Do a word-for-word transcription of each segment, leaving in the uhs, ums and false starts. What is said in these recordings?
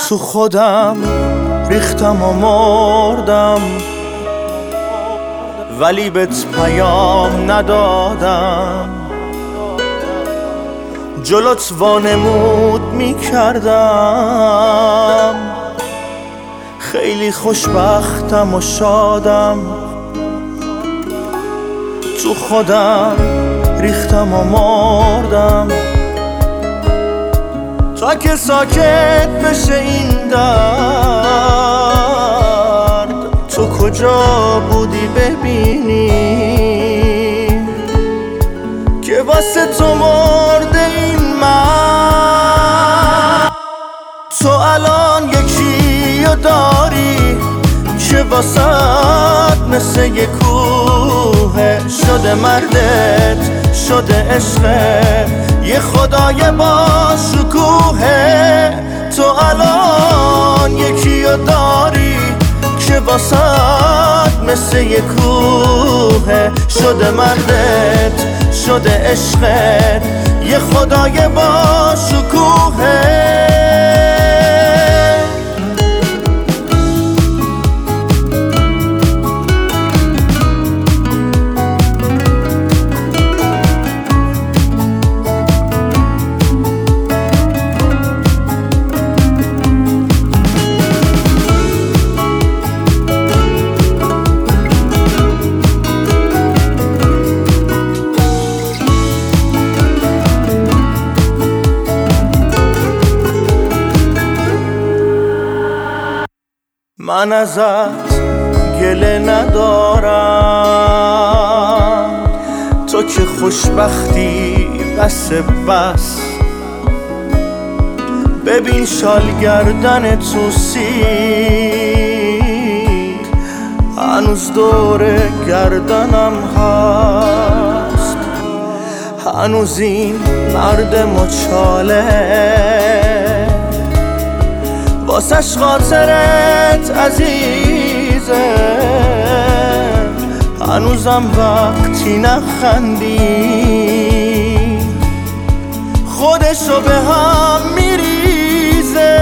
تو خودم ریختم و مردم، ولی بهت پیام ندادم. جلوت وانمود میکردم، خیلی خوشبختم و شادم. تو خودم ریختم و مردم تا که ساکت بشه این درد. تو کجا بودی ببینی که واسه تو مرده این من؟ تو الان یکی رو داری که واسه مثل یه کوه شده مردت، شده عشقه یه خدای با شکوهه. تو الان یکی رو داری که واسه مثل یه کوه شده مردت، شده عشقت یه خدای با شکوهه. من ازت گله ندارم، تو که خوشبختی بس بس. ببین شال گردن تو سیر هنوز دور گردنم هست. هنوز این مرد مچاله واسش خاطرت عزیزه. هنوزم وقتی نخندی خودشو به هم میریزه.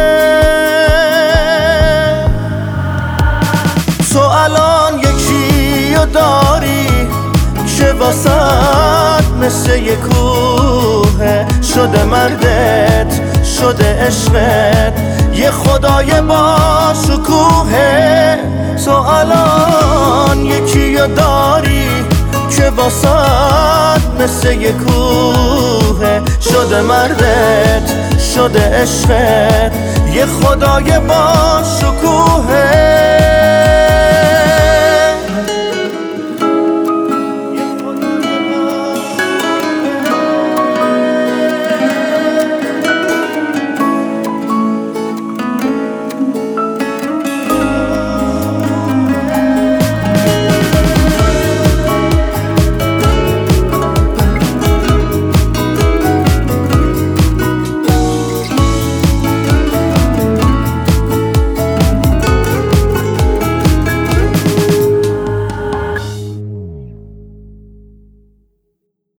تو الان یکی رو داری که واسه مثل یه کوه شده مردت، شده عشقت یه خدای با شکوهه. تو الان یکی رو داری که واسه مثل یه کوه شده مردت، شده عشقت یه خدای با شکوهه.